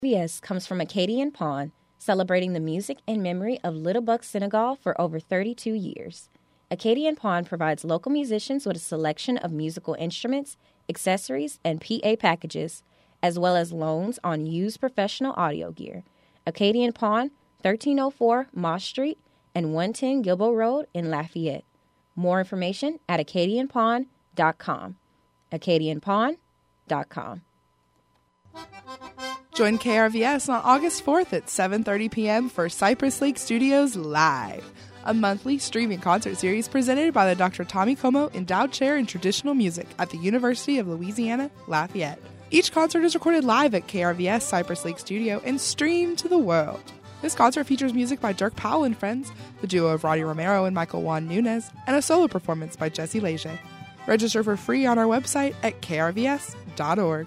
VS comes from Acadian Pawn, celebrating the music and memory of Little Buck Senegal for over 32 years. Acadian Pawn provides local musicians with a selection of musical instruments, accessories, and PA packages, as well as loans on used professional audio gear. Acadian Pawn, 1304 Moss Street and 110 Gilbo Road in Lafayette. More information at acadianpawn.com. acadianpawn.com. Join KRVS on August 4th at 7:30 p.m. for Cypress Lake Studios Live, a monthly streaming concert series presented by the Dr. Tommy Como Endowed Chair in Traditional Music at the University of Louisiana, Lafayette. Each concert is recorded live at KRVS Cypress Lake Studio and streamed to the world. This concert features music by Dirk Powell and Friends, the duo of Roddy Romero and Michael Juan Nunez, and a solo performance by Jesse Leger. Register for free on our website at krvs.org.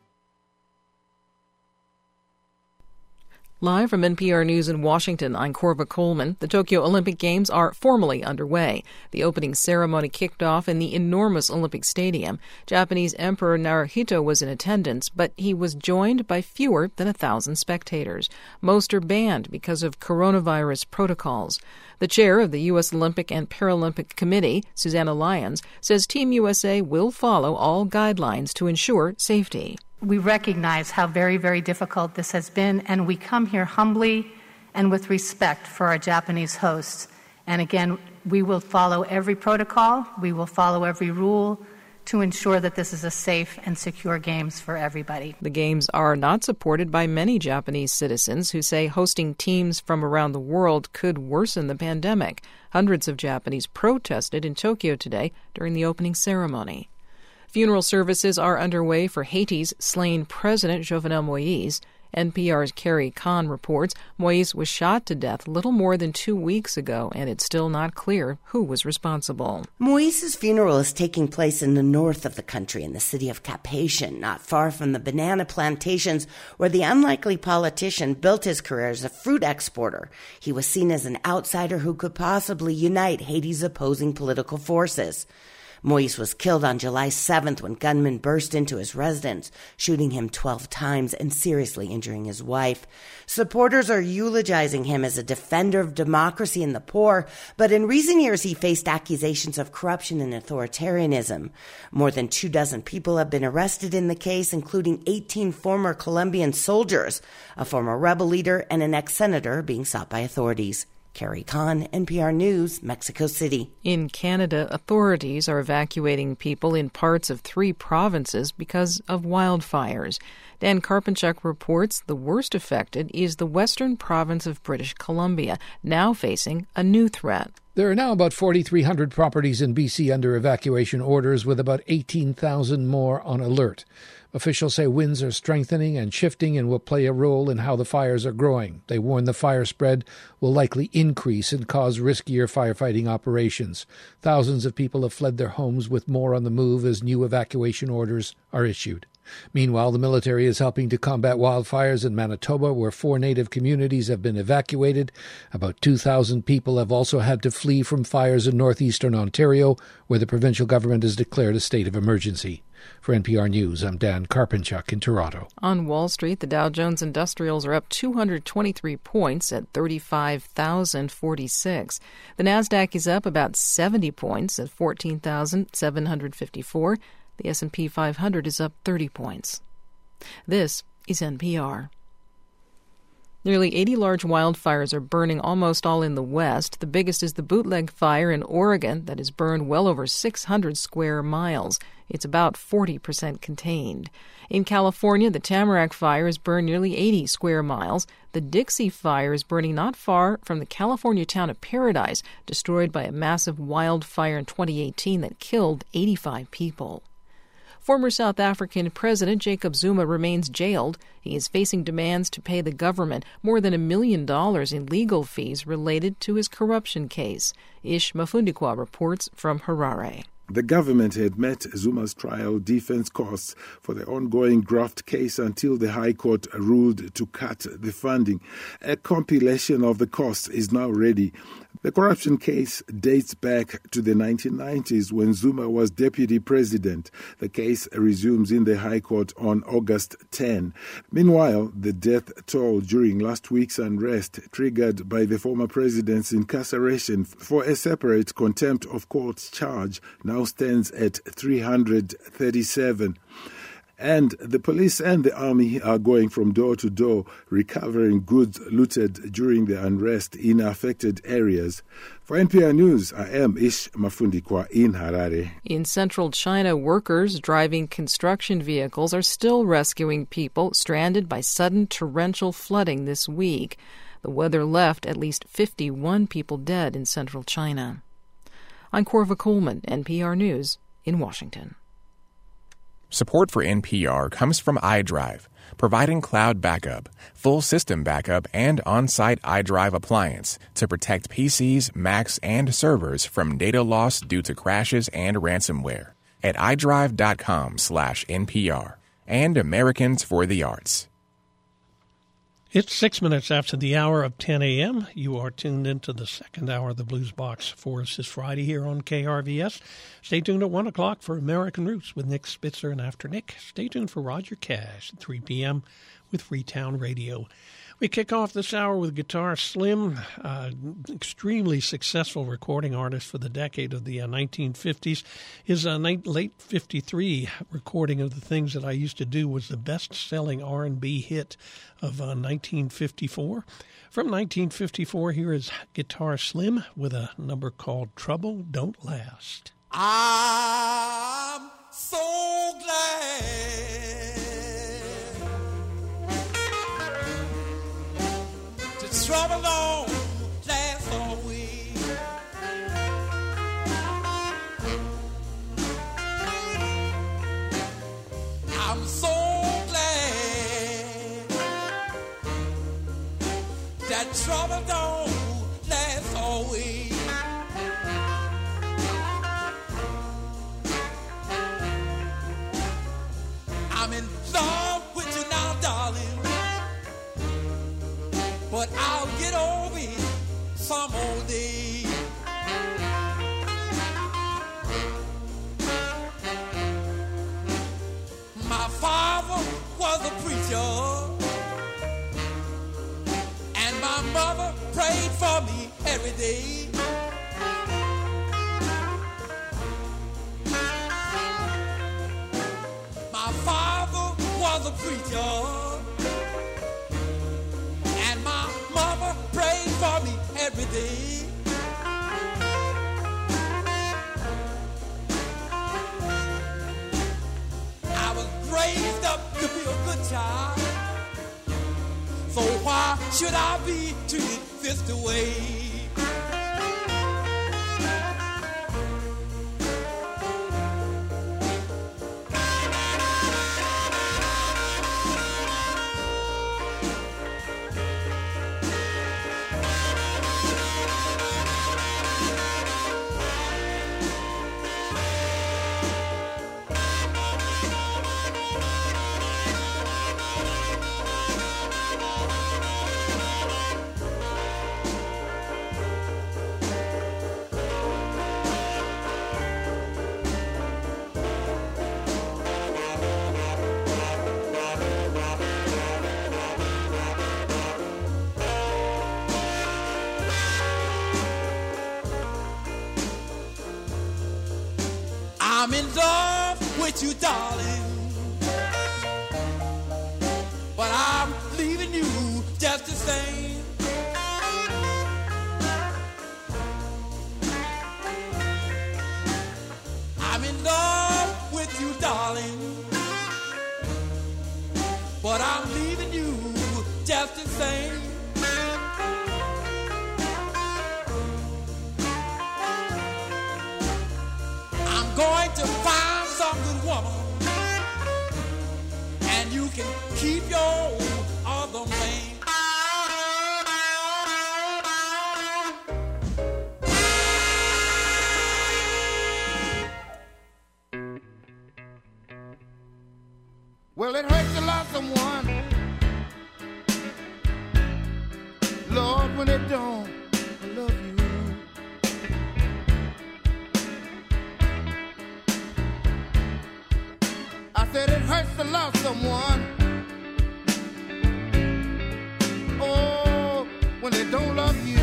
Live from NPR News in Washington, I'm Corva Coleman. The Tokyo Olympic Games are formally underway. The opening ceremony kicked off in the enormous Olympic Stadium. Japanese Emperor Naruhito was in attendance, but he was joined by fewer than 1,000 spectators. Most are banned because of coronavirus protocols. The chair of the U.S. Olympic and Paralympic Committee, Susanna Lyons, says Team USA will follow all guidelines to ensure safety. We recognize how very, very difficult this has been, and we come here humbly and with respect for our Japanese hosts. And again, we will follow every protocol, we will follow every rule to ensure that this is a safe and secure games for everybody. The games are not supported by many Japanese citizens who say hosting teams from around the world could worsen the pandemic. Hundreds of Japanese protested in Tokyo today during the opening ceremony. Funeral services are underway for Haiti's slain President Jovenel Moïse. NPR's Carrie Kahn reports Moïse was shot to death little more than 2 weeks ago, and it's still not clear who was responsible. Moïse's funeral is taking place in the north of the country, in the city of Cap-Haïtien, not far from the banana plantations where the unlikely politician built his career as a fruit exporter. He was seen as an outsider who could possibly unite Haiti's opposing political forces. Moïse was killed on July 7th when gunmen burst into his residence, shooting him 12 times and seriously injuring his wife. Supporters are eulogizing him as a defender of democracy and the poor, but in recent years he faced accusations of corruption and authoritarianism. More than 24 people have been arrested in the case, including 18 former Colombian soldiers, a former rebel leader, and an ex-senator being sought by authorities. Carrie Kahn, NPR News, Mexico City. In Canada, authorities are evacuating people in parts of 3 provinces because of wildfires. Dan Karpinchuk reports the worst affected is the western province of British Columbia, now facing a new threat. There are now about 4,300 properties in BC under evacuation orders, with about 18,000 more on alert. Officials say winds are strengthening and shifting and will play a role in how the fires are growing. They warn the fire spread will likely increase and cause riskier firefighting operations. Thousands of people have fled their homes, with more on the move as new evacuation orders are issued. Meanwhile, the military is helping to combat wildfires in Manitoba, where 4 Native communities have been evacuated. About 2,000 people have also had to flee from fires in northeastern Ontario, where the provincial government has declared a state of emergency. For NPR News, I'm Dan Karpinchuk in Toronto. On Wall Street, the Dow Jones Industrials are up 223 points at 35,046. The Nasdaq is up about 70 points at 14,754. The S&P 500 is up 30 points. This is NPR. Nearly 80 large wildfires are burning almost all in the West. The biggest is the Bootleg Fire in Oregon that has burned well over 600 square miles. It's about 40% contained. In California, the Tamarack Fire has burned nearly 80 square miles. The Dixie Fire is burning not far from the California town of Paradise, destroyed by a massive wildfire in 2018 that killed 85 people. Former South African President Jacob Zuma remains jailed. He is facing demands to pay the government more than $1 million in legal fees related to his corruption case. Ish Mafundikwa reports from Harare. The government had met Zuma's trial defense costs for the ongoing graft case until the High Court ruled to cut the funding. A compilation of the costs is now ready. The corruption case dates back to the 1990s when Zuma was deputy president. The case resumes in the High Court on August 10. Meanwhile, the death toll during last week's unrest, triggered by the former president's incarceration for a separate contempt of court charge, now stands at 337. And the police and the army are going from door to door, recovering goods looted during the unrest in affected areas. For NPR News, I am Ish Mafundikwa in Harare. In central China, workers driving construction vehicles are still rescuing people stranded by sudden torrential flooding this week. The weather left at least 51 people dead in central China. I'm Corva Coleman, NPR News in Washington. Support for NPR comes from iDrive, providing cloud backup, full system backup, and on-site iDrive appliance to protect PCs, Macs, and servers from data loss due to crashes and ransomware at iDrive.com/NPR and Americans for the Arts. It's 6 minutes after the hour of 10 a.m. You are tuned into the second hour of the Blues Box for us this Friday here on KRVS. Stay tuned at 1 o'clock for American Roots with Nick Spitzer, and after Nick, stay tuned for Roger Cash at 3 p.m. with Freetown Radio. We kick off this hour with Guitar Slim, extremely successful recording artist for the decade of the 1950s. His late 53 recording of The Things That I Used to Do was the best-selling R&B hit of 1954. From 1954, here is Guitar Slim with a number called Trouble Don't Last. I'm so glad trouble don't last always. I'm so glad that trouble don't last always. I'm in love with you now, darling, but I'll get over it some old day. My father was a preacher, and my mother prayed for me every day. My father was a preacher, pray for me every day. I was raised up to be a good child, so why should I be treated this way? I'm in love with you, darling, but I'm leaving you just the same. I'm in love with you, darling, but I'm leaving you just the same. Going to find some good woman, and you can keep your other man. when they don't love you. I said it hurts to love someone. Oh, when they don't love you.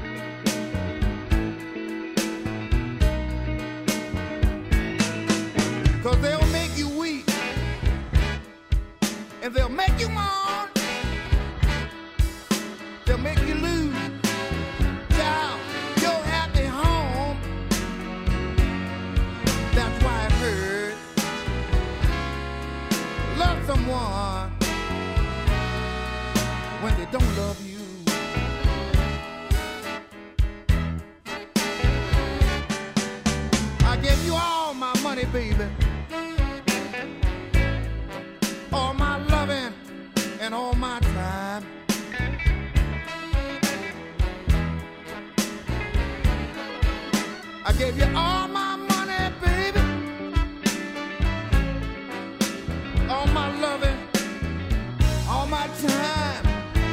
Cause they'll make you weep, and they'll make you mourn. They'll make you lose, child, your happy home. That's why it hurts. Love someone when they don't love you. I gave you all my money, baby, all my loving and all my time. I gave you all my money, baby, all my loving, all my time.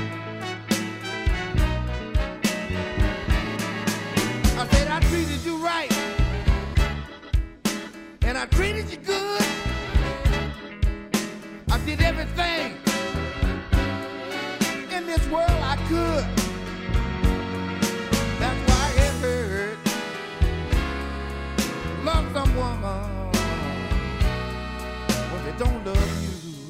I said I treated you right, and I treated you good. I did everything in this world I could. That's why it hurt. Love someone when they don't love you.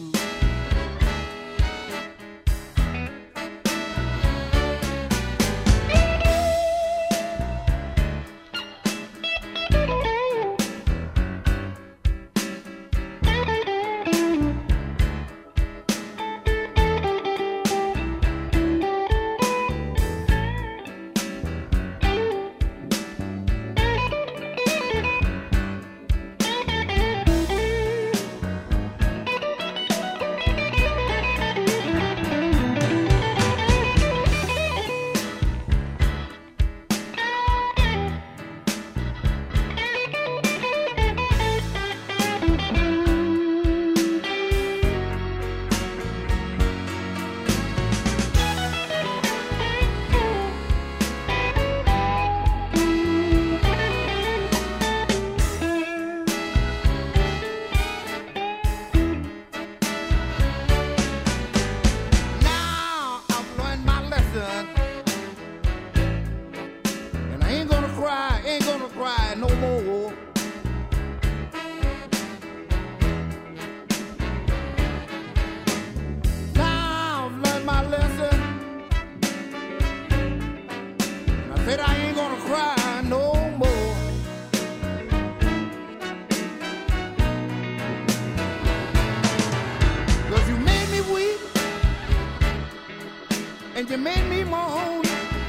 You made me moan.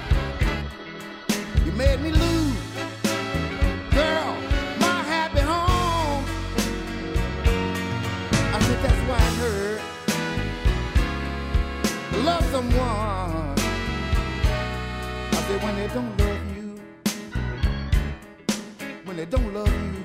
You made me lose, girl, my happy home. I said that's why it hurt. Love someone. I said when they don't love you, when they don't love you.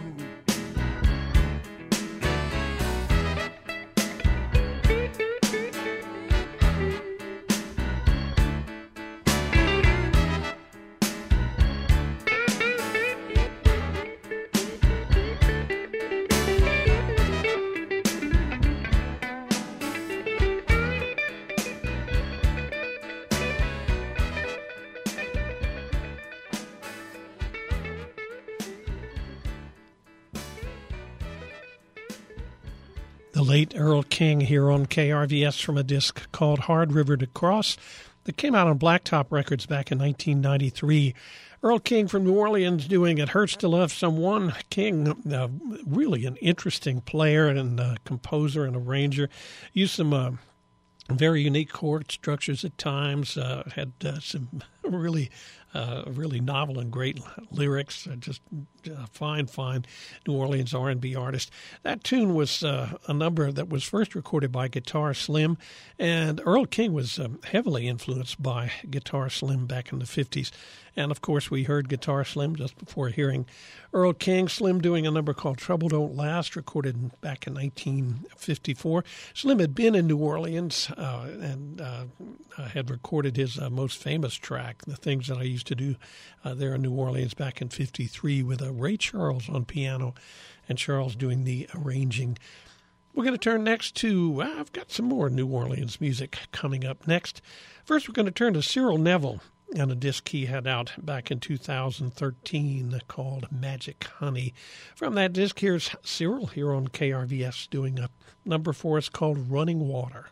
The late Earl King here on KRVS from a disc called Hard River to Cross that came out on Blacktop Records back in 1993. Earl King from New Orleans doing It Hurts to Love Someone. King, really an interesting player and composer and arranger. Used some very unique chord structures at times. Had some really novel and great lyrics. Just fine New Orleans R&B artist. That tune was a number that was first recorded by Guitar Slim, and Earl King was heavily influenced by Guitar Slim back in the 50s. And, of course, we heard Guitar Slim just before hearing Earl King. Slim doing a number called Trouble Don't Last, recorded back in 1954. Slim had been in New Orleans and had recorded his most famous track, The Things That I Used to Do, there in New Orleans back in 53 with Ray Charles on piano and Charles doing the arranging. We're going to turn next to, I've got some more New Orleans music coming up next. First, we're going to turn to Cyril Neville and a disc he had out back in 2013 called Magic Honey. From that disc, here's Cyril here on KRVS doing a number for us called Running Water.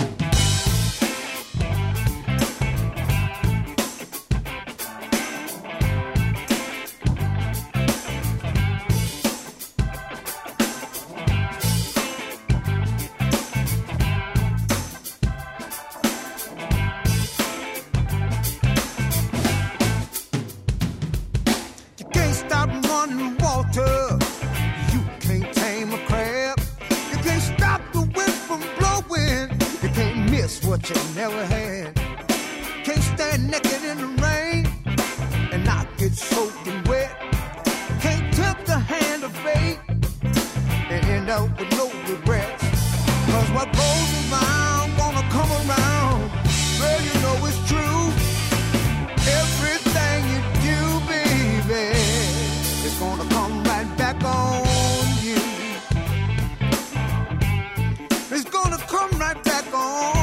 What you never had. Can't stand naked in the rain and not get soaking wet. Can't tip the hand of fate and end up with no regrets. Cause what goes around gonna come around. Well, you know it's true. Everything you do, baby, it's gonna come right back on you. It's gonna come right back on.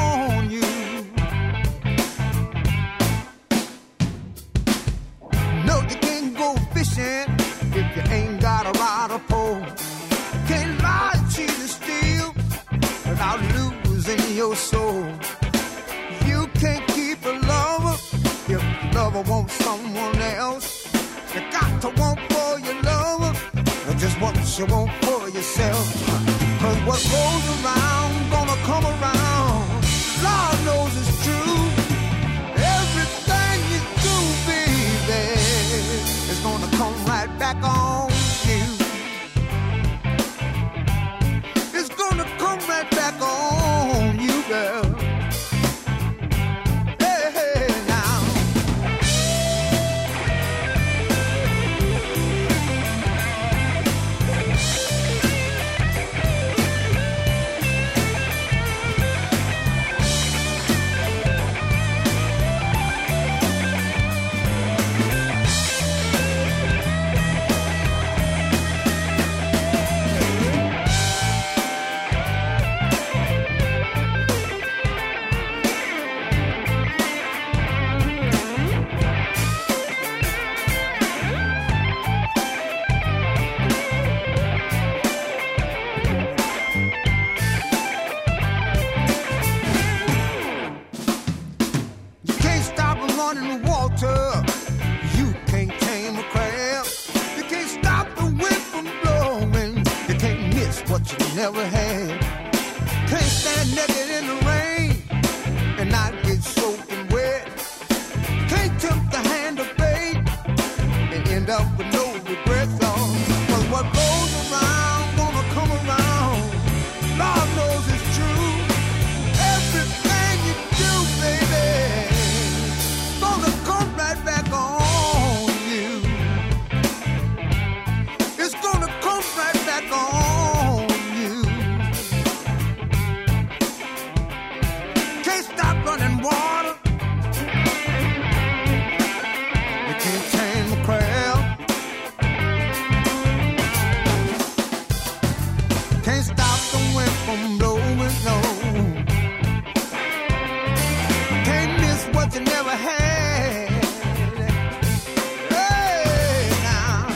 If you ain't got a rod or pole, can't lie, cheat, and steal without losing your soul. You can't keep a lover if the lover wants someone else. You got to want for your lover just what you want for yourself. Cause what goes around gonna come around. Lord knows it's true. Everything you do, baby, it's gonna come right back on you. It's gonna come right back on you, girl. Hey, hey, now. Never had. Can't stand naked in the rain and not get soaking wet. Can't tempt the hand of fate and end up with no regrets. Cause what goes around gonna come around. Lord knows it's true. Everything you do, baby, gonna come right back on you. It's gonna come right back on. Running water, you can't tame a crowd. Can't stop the wind from blowing, no. Can't miss what you never had. Hey, now.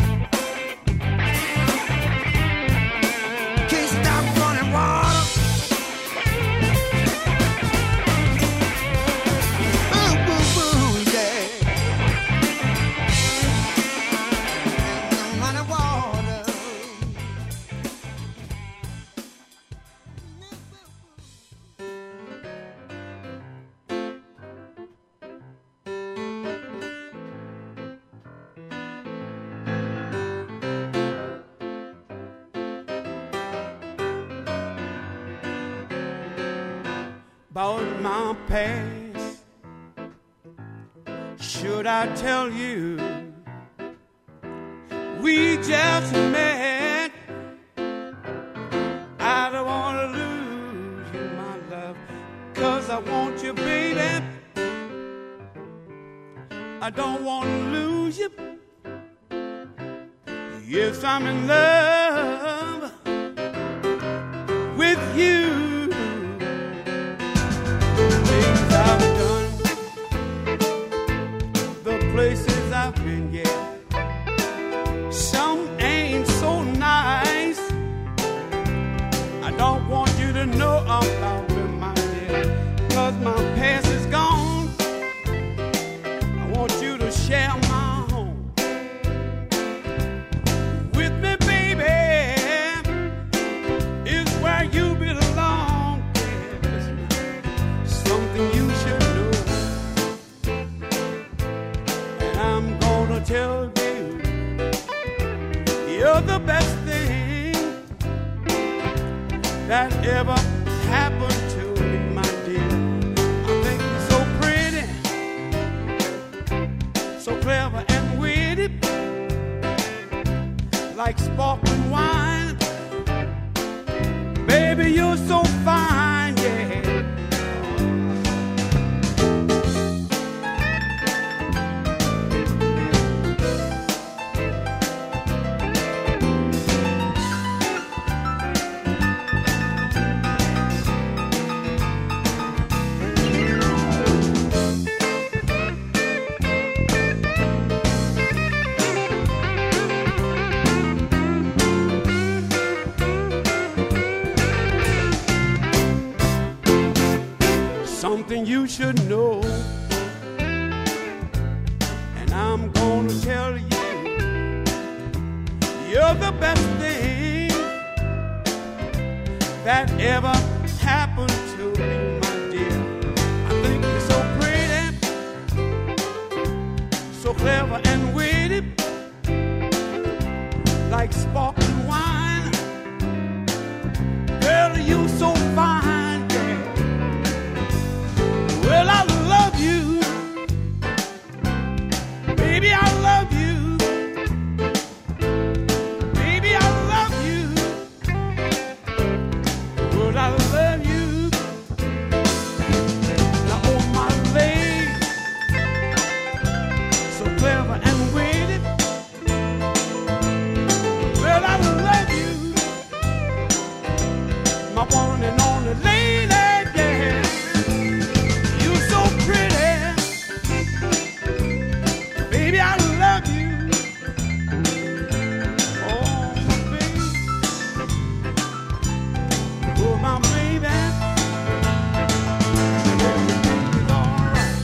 Can't stop running water. about my past. Should I tell you we just met? I don't want to lose you, my love, 'cause I want you, baby. I don't want to lose you. Yes, I'm in love with you. The things I've done, the places I've been, yeah. Some ain't so nice. I don't want you to know about them, my dear, 'cause my past is gone. I want you to share my home with me, baby. Is where you belong. Yes, something you should know, and I'm gonna tell you, you're the best thing that ever happened to me, my dear. I think you're so pretty, so clever and witty, like sparkling wine. Baby, you're so fine, yeah. Something you should know, and I'm gonna tell you, you're the best thing that ever happened to me, my dear. I think you're so pretty, so clever and witty, like sparkling wine. Girl, you're so fine. Well, I love you, baby, I love you, baby, I love you, well, I love you. Now on my leg, so clever and witty, well, I love you, my one and only lady, yeah. Baby, I love you. Oh, my baby. Oh, my baby. And everything is all right.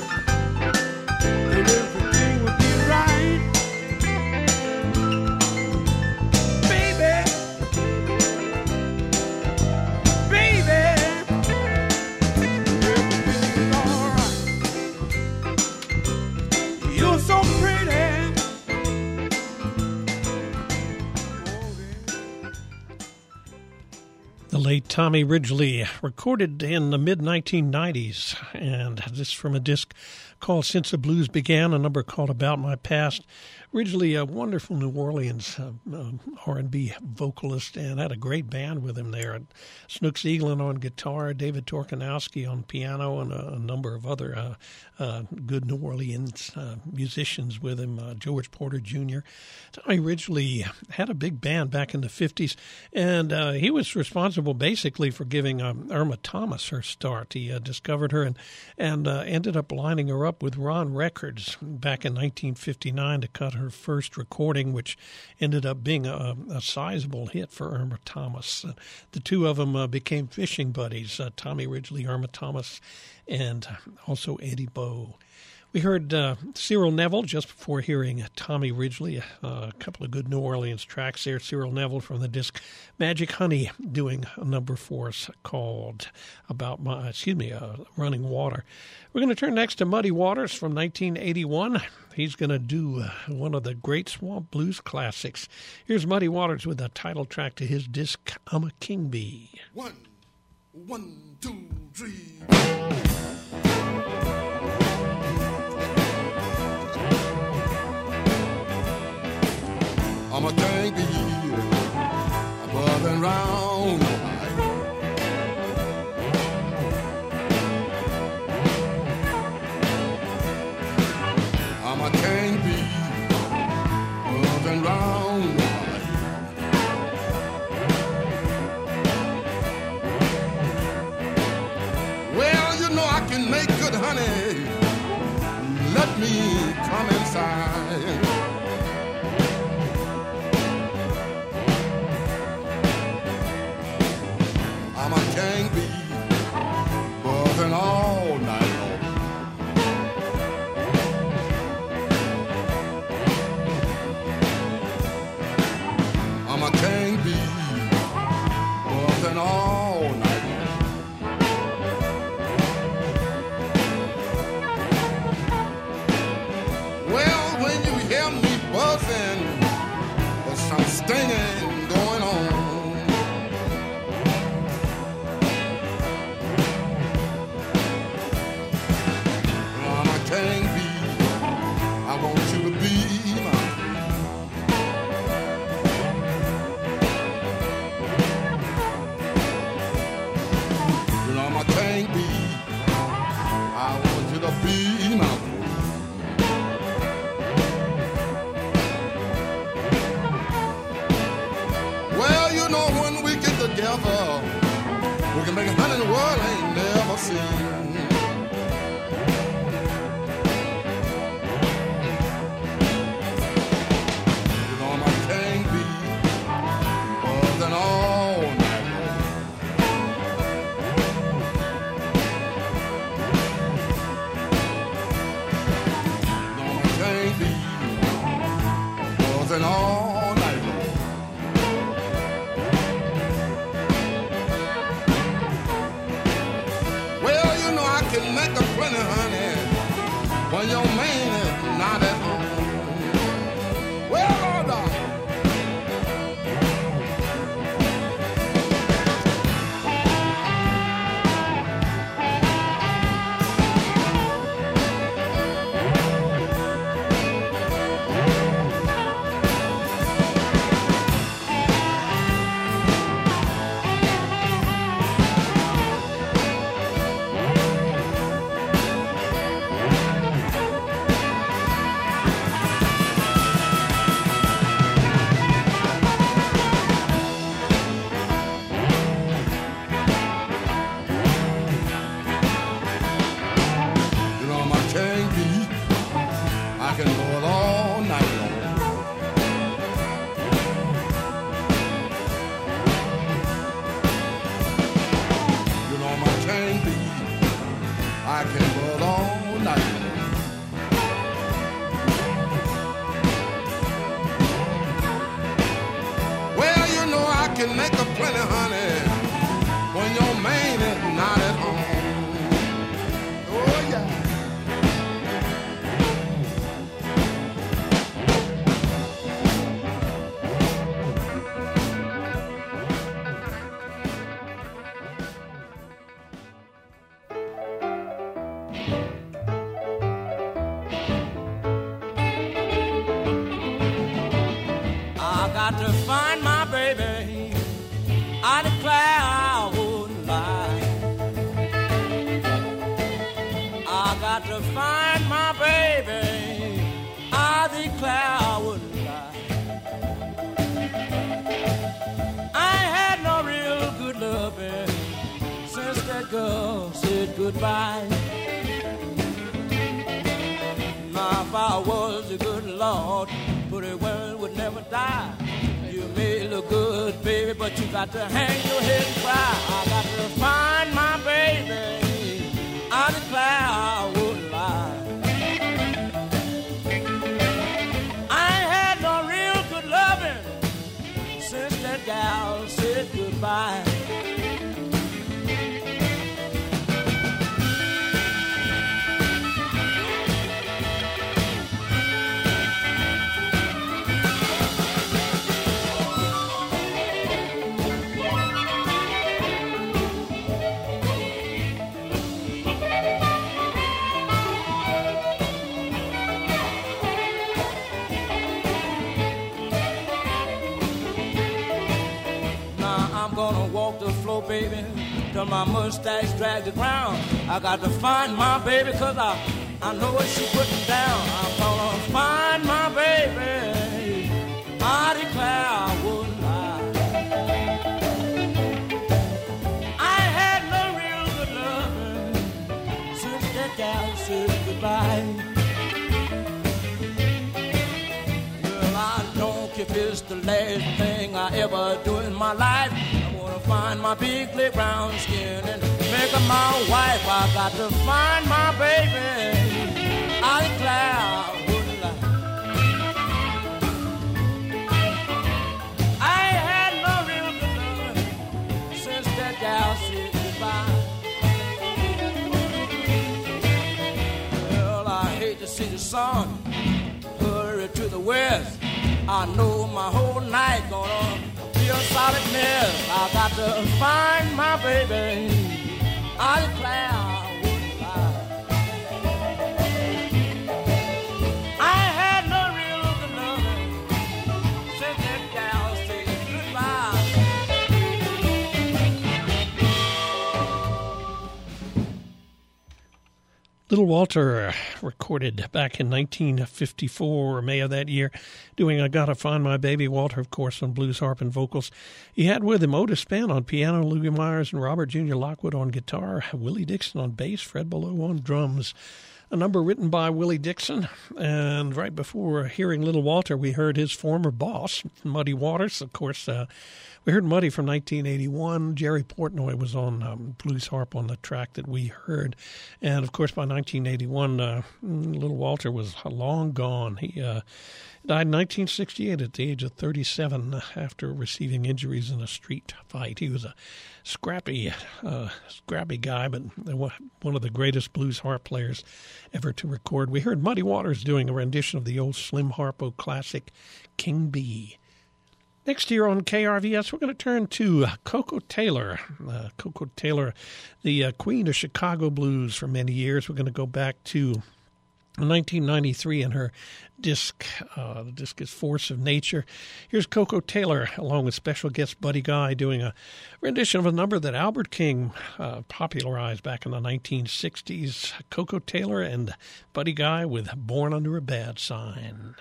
And everything will be right. Baby. Baby. Everything is all right. You're so pretty. The late Tommy Ridgely, recorded in the mid-1990s, and this from a disc called Since the Blues Began, a number called About My Past. Ridgely, a wonderful New Orleans R&B vocalist, and had a great band with him there. Snooks Eaglin on guitar, David Torkanowski on piano, and a number of other good New Orleans musicians with him, George Porter Jr. Tommy Ridgely had a big band back in the 50s, and he was responsible basically for giving Irma Thomas her start. He discovered her and ended up lining her up with Ron Records back in 1959 to cut her first recording, which ended up being a sizable hit for Irma Thomas. The two of them became fishing buddies, Tommy Ridgely, Irma Thomas, and also Eddie Bowe. We heard Cyril Neville just before hearing Tommy Ridgely, a couple of good New Orleans tracks there. Cyril Neville from the disc Magic Honey doing a number for us called Running Water. We're going to turn next to Muddy Waters from 1981. He's going to do one of the great swamp blues classics. Here's Muddy Waters with the title track to his disc, I'm a King Bee. 1, 1, 2, 3. I'm a can't be above and round your life. I'm a can't be above and round your life. Well, you know I can make good honey. Let me come inside. Can't be buzzing all night long. I'm a can't be buzzing all night long. Well, when you hear me buzzing, there's some stinging going on. We can make a honey in the world ain't never seen. You know I can't be buzzing all night long. You know I can't be buzzing all night long. Can make a plenty, honey, when your man is not at home. Well, Lord, can make a plenty, honey, when your man is not at home. Oh, yeah. I got to find my baby. I declare I wouldn't lie. I got to find my baby. I declare I wouldn't lie. I ain't had no real good loving since that girl said goodbye. Now if I was a good Lord, pretty well would never die. You may look good, baby, but you got to hang your head and cry. I got to find my baby. I declare I wouldn't lie. I ain't had no real good loving since that gal said goodbye. baby till my mustache drag the ground. I got to find my baby 'cause I know what she putting down. I'm gonna find my baby. I declare I wouldn't lie. I had no real good loving since that gal said goodbye. Well, I don't care if it's the last thing I ever do in my life. I wanna find my big, clear brown skin and make her my wife. I got to find my baby. I declare I wouldn't lie. I had no real good love since that gal said goodbye. Well, I hate to see the sun hurry to the west. I know my whole night gonna be a solid mess. I got to find my baby. I declare I wouldn't lie. I had no real good loving since that gal said goodbye. Little Walter recorded back in 1954, or May of that year, doing I Gotta Find My Baby. Walter, of course, on blues harp and vocals. He had with him Otis Spann on piano, Louie Myers and Robert Jr. Lockwood on guitar, Willie Dixon on bass, Fred Below on drums. A number written by Willie Dixon. And right before hearing Little Walter, we heard his former boss, Muddy Waters. Of course, we heard Muddy from 1981. Jerry Portnoy was on blues harp on the track that we heard. And, of course, by 1981, Little Walter was long gone. He died in 1968 at the age of 37 after receiving injuries in a street fight. He was a scrappy guy, but one of the greatest blues harp players ever to record. We heard Muddy Waters doing a rendition of the old Slim Harpo classic, King Bee. Next year on KRVS, we're going to turn to Koko Taylor. Koko Taylor, the queen of Chicago blues for many years. We're going to go back to 1993 and her disc. The disc is Force of Nature. Here's Koko Taylor along with special guest Buddy Guy doing a rendition of a number that Albert King popularized back in the 1960s. Koko Taylor and Buddy Guy with Born Under a Bad Sign.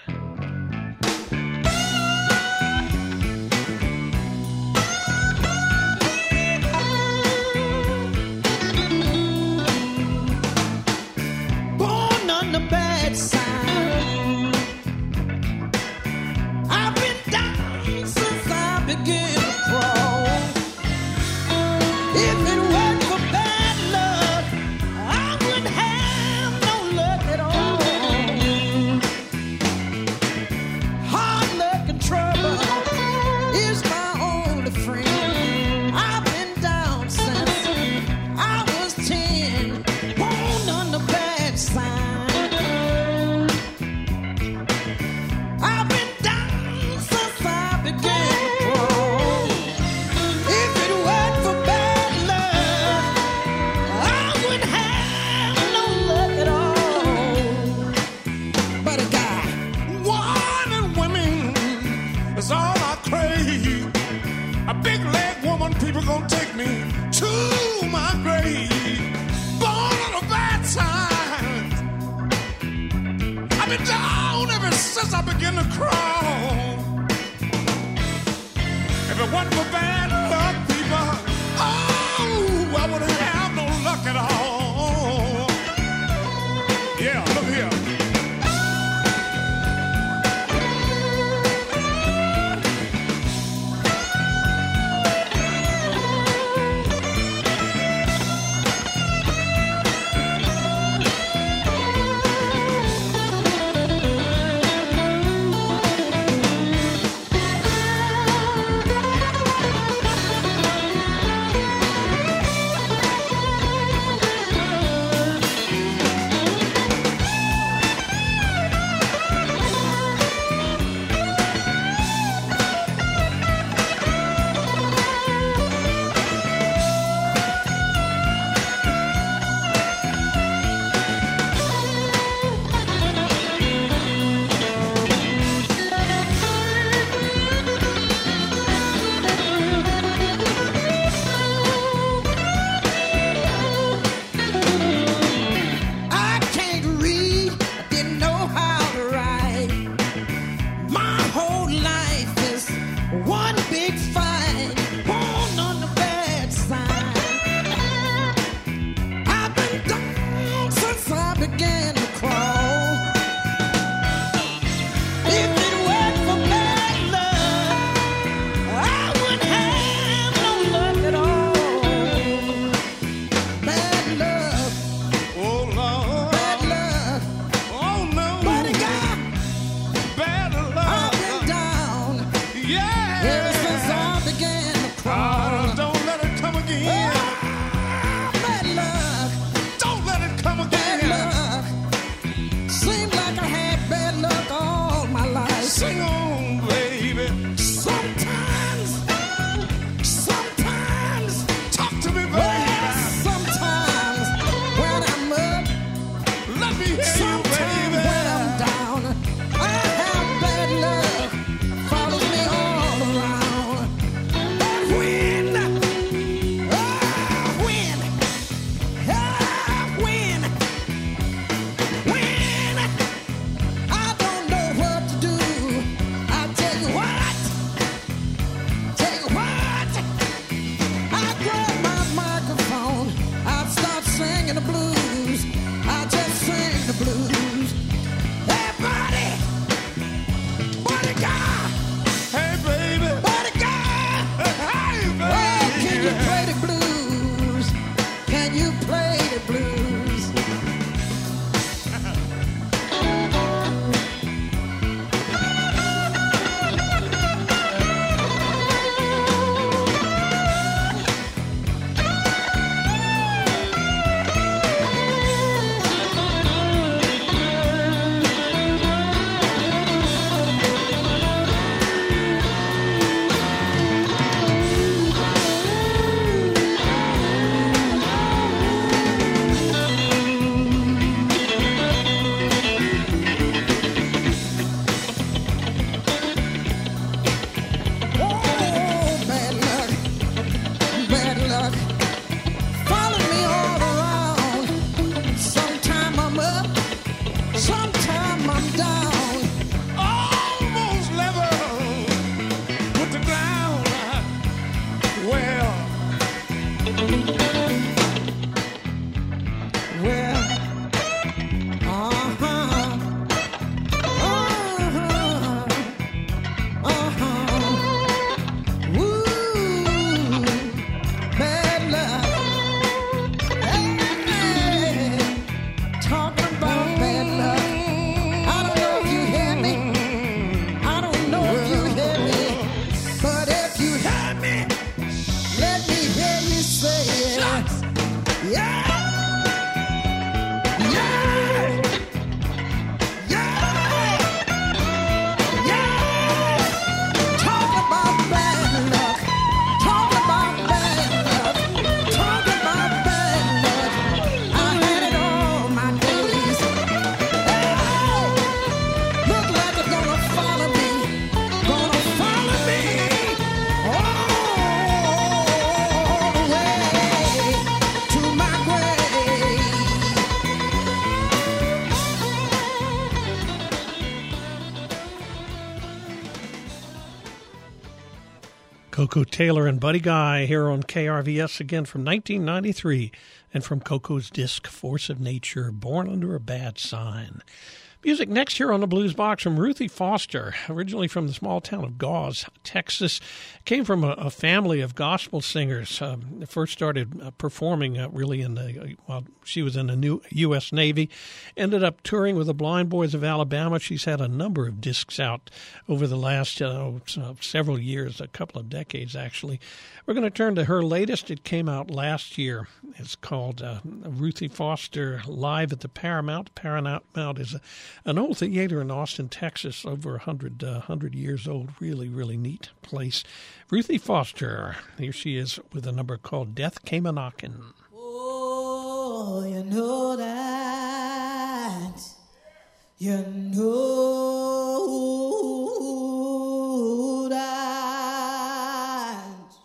I've been down since I began to crawl. If it weren't for bad luck, I wouldn't have no luck at all. Hard luck and trouble is my only friend. I've been down since I was 10, born on the bad side. People gonna take me to my grave. Born on a bad time. I've been down ever since I began to crawl. If it wasn't for bad luck, people, oh, I wouldn't have no luck at all. Yeah, look here. Sometime I'm down, almost level with the ground. Well, bad luck. Hey, talking about bad luck. I don't know if you hear me. I don't know if you hear me. But if you hear me, let me hear you say it. Yeah. Koko Taylor and Buddy Guy here on KRVS again from 1993 and from Koko's disc Force of Nature, Born Under a Bad Sign. Music next here on the Blues Box from Ruthie Foster, originally from the small town of Gause, Texas. Came from a family of gospel singers. First started performing really while she was in the new U.S. Navy. Ended up touring with the Blind Boys of Alabama. She's had a number of discs out over the last several years, a couple of decades actually. We're going to turn to her latest. It came out last year. It's called Ruthie Foster Live at the Paramount. Paramount is an old theater in Austin, Texas, over 100 years old. Really, really neat place. Ruthie Foster, here she is with a number called Death Came A-Knockin'. Oh, you know that. You know that.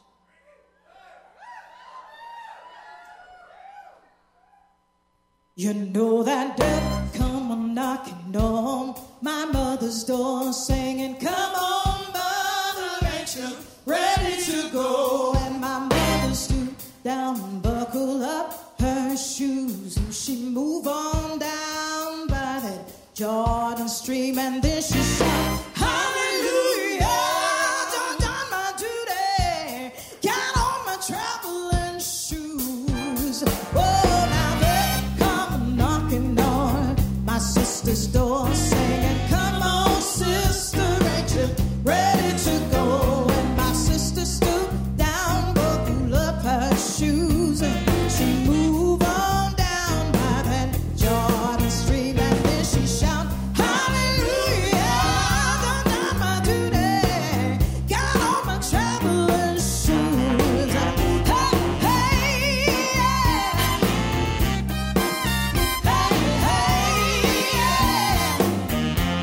You know that death come a-knocking on my mother's door, singing, come on, mother, ain't you ready to go? And my mother stooped down and buckled up her shoes, and she moved on down by that Jordan stream, and then she sang, hallelujah, done my duty, got on my traveling shoes. Oh, now they come knocking on my sister's door, singing, come on, sister, ain't you ready to go? And my sister stooped down, buckled up her shoes, and she moved on down by that Jordan stream, and then she shouted, hallelujah, done my duty, got on my traveling shoes. Hey, hey, yeah. Hey, hey, yeah.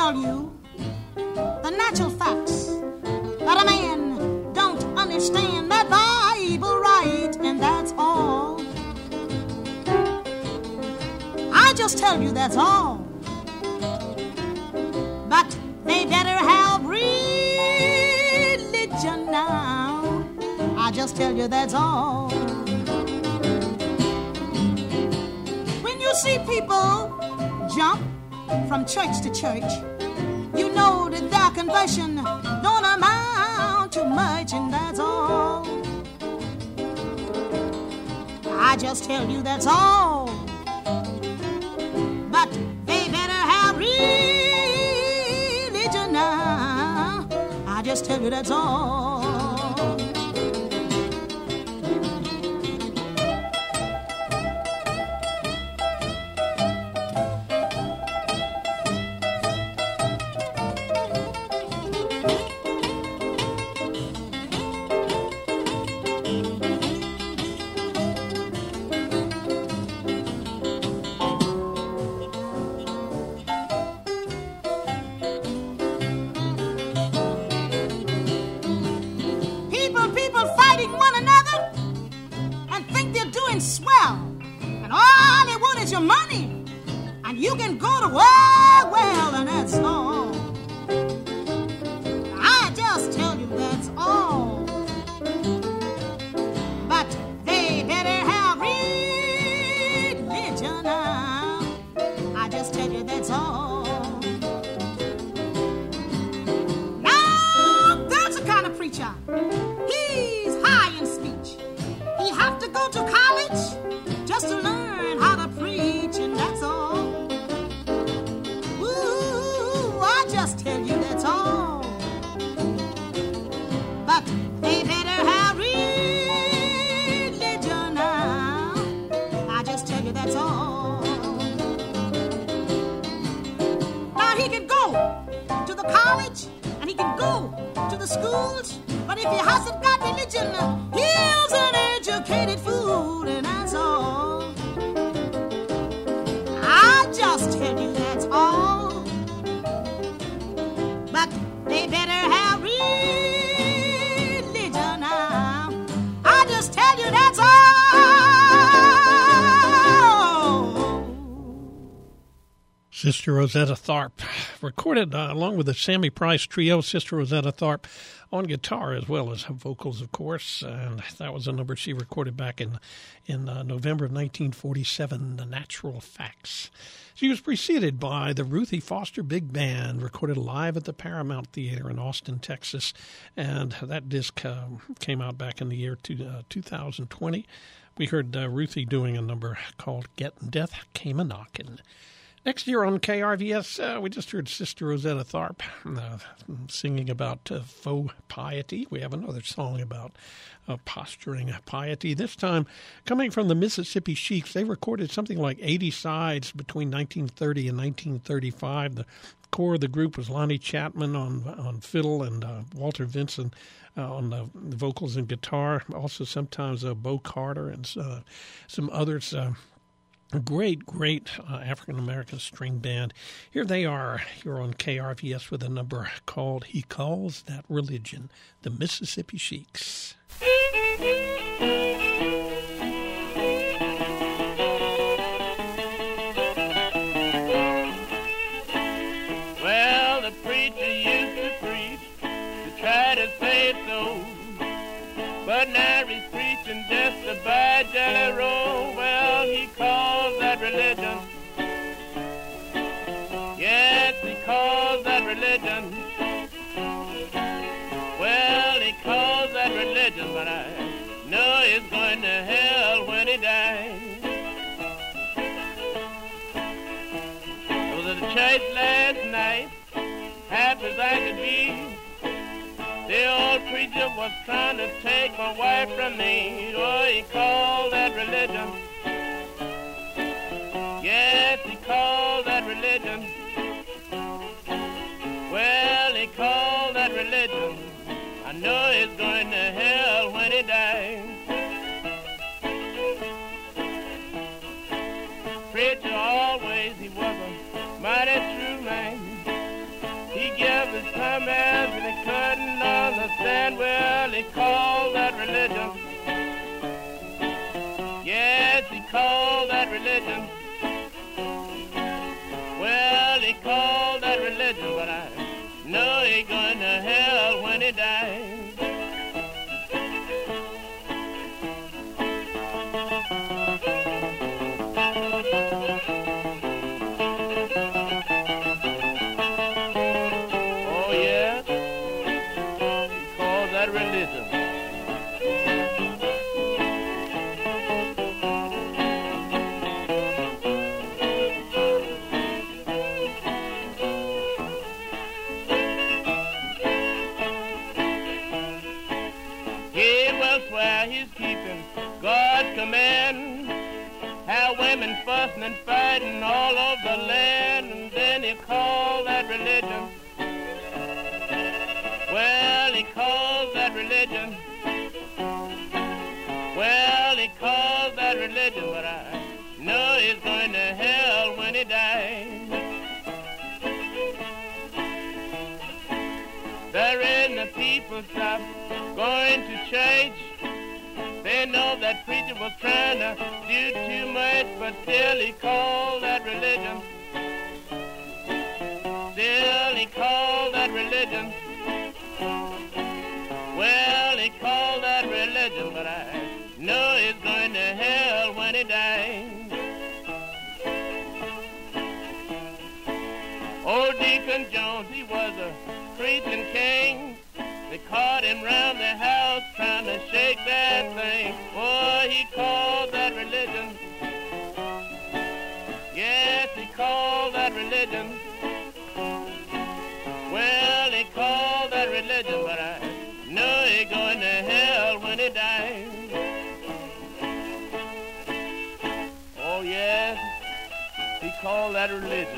tell you the natural facts that a man don't understand that Bible right, and that's all. I just tell you that's all. But they better have religion now. I just tell you that's all. When you see people jump from church to church, you know that their conversion don't amount to much, and that's all. I just tell you that's all. But they better have religion now. I just tell you that's all. Sister Rosetta Tharpe, recorded along with the Sammy Price Trio, Sister Rosetta Tharpe on guitar as well as vocals, of course, and that was a number she recorded back in November of 1947, The Natural Facts. She was preceded by the Ruthie Foster Big Band, recorded live at the Paramount Theater in Austin, Texas, and that disc came out back in the year 2020. We heard Ruthie doing a number called Gettin' Death Came A-Knockin'. Next year on KRVS, we just heard Sister Rosetta Tharpe singing about faux piety. We have another song about posturing piety. This time, coming from the Mississippi Sheiks, they recorded something like 80 sides between 1930 and 1935. The core of the group was Lonnie Chapman on fiddle and Walter Vinson on the vocals and guitar. Also, sometimes Bo Carter and some others. Great African-American string band. Here they are, here on KRVS with a number called He Calls That Religion, the Mississippi Sheiks. Well, the preacher used to preach to try to save souls, but now he's preaching just a bad jelly roll. Well, he calls that religion. Yes, he calls that religion. Well, he calls that religion, but I know he's going to hell when he dies. I was at the church last night, happy as I could be. The old preacher was trying to take my wife from me. Oh, he called that religion. Yes, he called that religion. Well, he called that religion. I know he's going to hell when he dies. Preacher always, he was a mighty true man. he called that religion. Yes, he called that religion. Well, he called that religion, but I know he's going to hell when he dies. Oh, yes, he called that religion. Swear he's keeping God's command. Have women fussing and fighting all over the land, and then he called that religion. Well, he calls that religion. Well, he calls that religion, but I know he's going to hell when he dies. There in the people stop going to church. They know that preacher was trying to do too much, but still he called that religion. Still he called that religion. Well, he called that religion, but I know he's going to hell when he dies. Old Deacon Jones, he was a preaching king. They caught him round the house trying to shake that thing. Oh, he called that religion. Yes, he called that religion. Well, he called that religion, but I know he's going to hell when he dies. Oh, yes, he called that religion.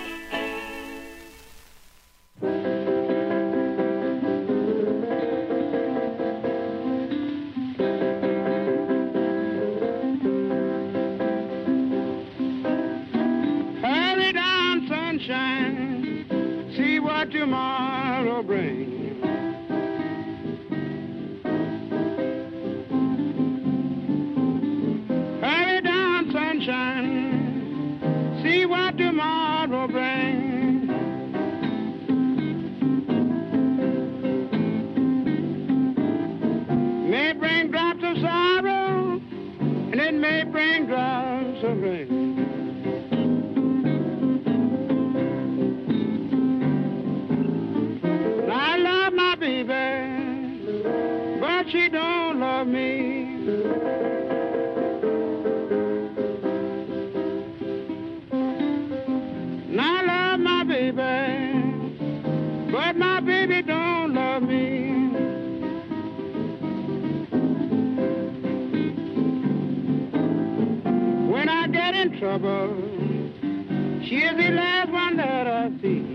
See what tomorrow brings. Hurry down, sunshine. See what tomorrow brings. May bring drops of sorrow, and it may bring drops of rain. But she don't love me. And I love my baby, but my baby don't love me. When I get in trouble, she is the last one that I see.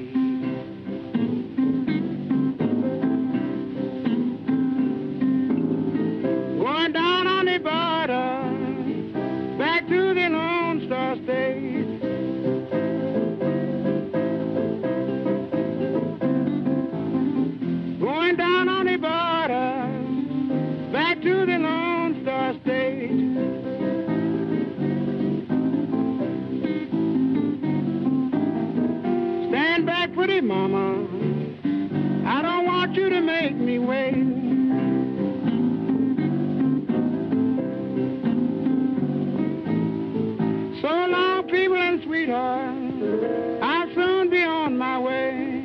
Down on the border, back to the Lone Star State. Going down on the border, back to the Lone Star State. Stand back, pretty mama, I don't want you to make me wait. So long, people and sweethearts, I'll soon be on my way.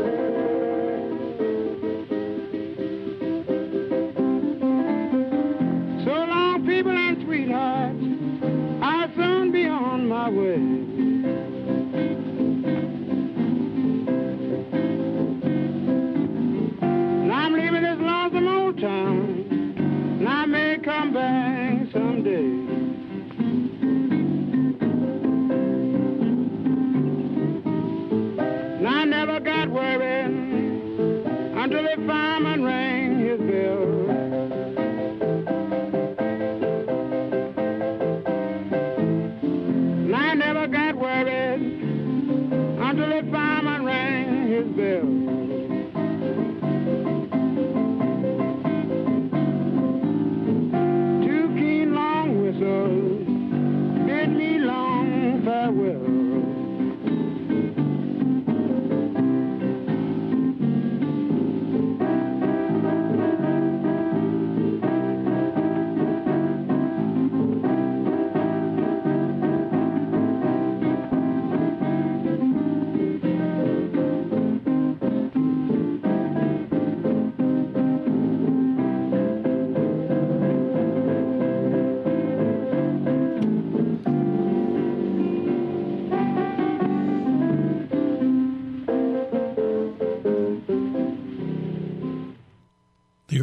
So long, people and sweethearts, I'll soon be on my way. And I'm leaving this lonesome old town, and I may come back someday. I never got worried until the fireman rang his bell. And I never got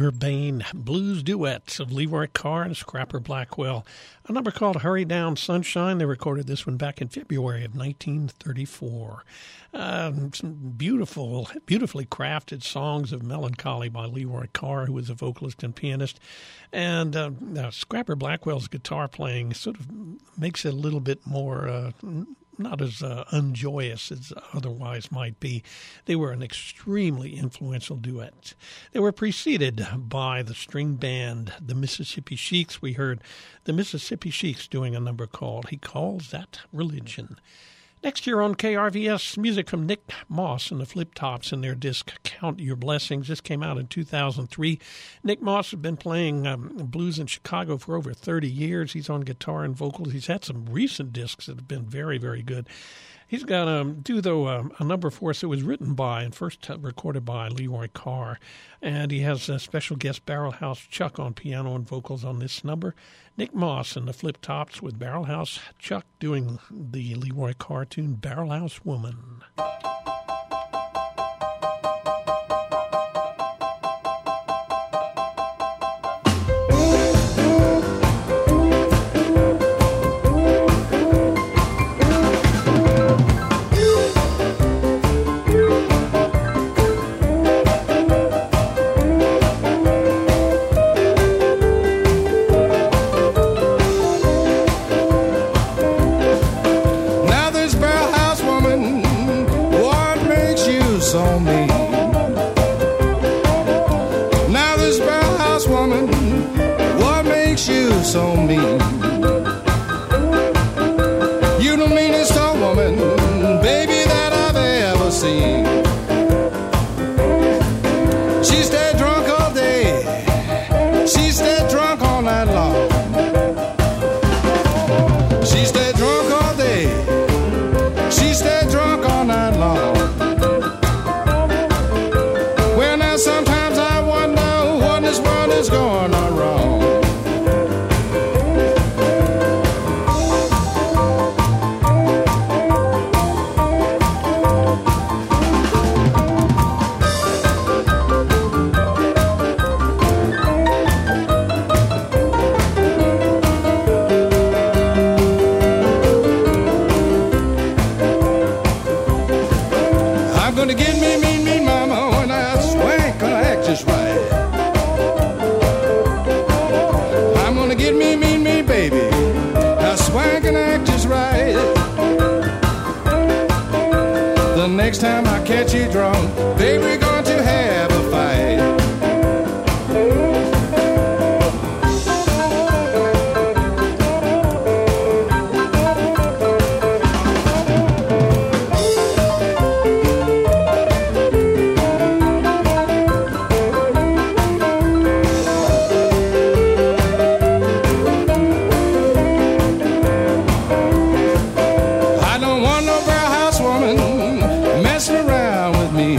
Urbane blues duets of Leroy Carr and Scrapper Blackwell. A number called Hurry Down Sunshine. They recorded this one back in February of 1934. Some beautifully crafted songs of melancholy by Leroy Carr, who was a vocalist and pianist. And Scrapper Blackwell's guitar playing sort of makes it a little bit more not as unjoyous as otherwise might be. They were an extremely influential duet. They were preceded by the string band, the Mississippi Sheiks. We heard the Mississippi Sheiks doing a number called He Calls That Religion. Next year on KRVS, music from Nick Moss and the Flip Tops and their disc Count Your Blessings. This came out in 2003. Nick Moss has been playing blues in Chicago for over 30 years. He's on guitar and vocals. He's had some recent discs that have been very, very good. He's got a number for us that was written by and first recorded by Leroy Carr. And he has a special guest Barrelhouse Chuck on piano and vocals on this number. Nick Moss and the Flip Tops with Barrelhouse Chuck doing the Leroy Carr tune Barrelhouse Woman. So mean. You the meanest old woman, baby, that I've ever seen. She stayed drunk all day, she stayed drunk all night long. She stayed drunk all day, she stayed drunk all night long. Well, now sometimes I wonder what in this world is going on wrong. Next time I catch you drunk, baby, we're going to have a fight. I don't want no brown house woman messing around with me.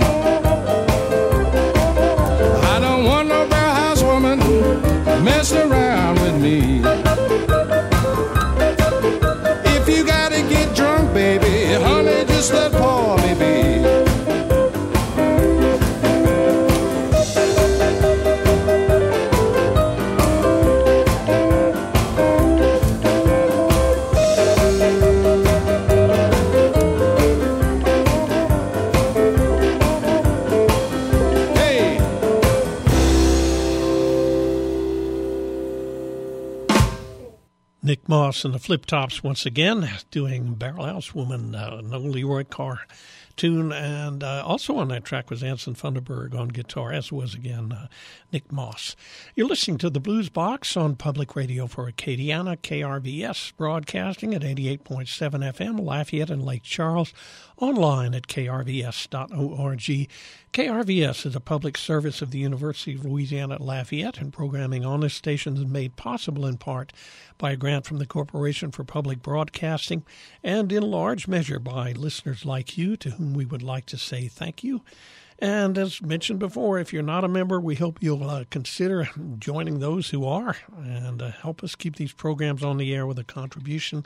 I don't want no brown house woman messing around with me. If you gotta get drunk, baby, honey, just let pour me be. Nick Moss and the Flip Tops once again doing Barrelhouse Woman, no Leroy Carr tune. And also on that track was Anson Funderburg on guitar, as was again Nick Moss. You're listening to the Blues Box on Public Radio for Acadiana, KRVS, broadcasting at 88.7 FM, Lafayette and Lake Charles, online at krvs.org. KRVS is a public service of the University of Louisiana at Lafayette, and programming on this station is made possible in part by a grant from the Corporation for Public Broadcasting and in large measure by listeners like you, to whom we would like to say thank you. And as mentioned before, if you're not a member, we hope you'll consider joining those who are and help us keep these programs on the air with a contribution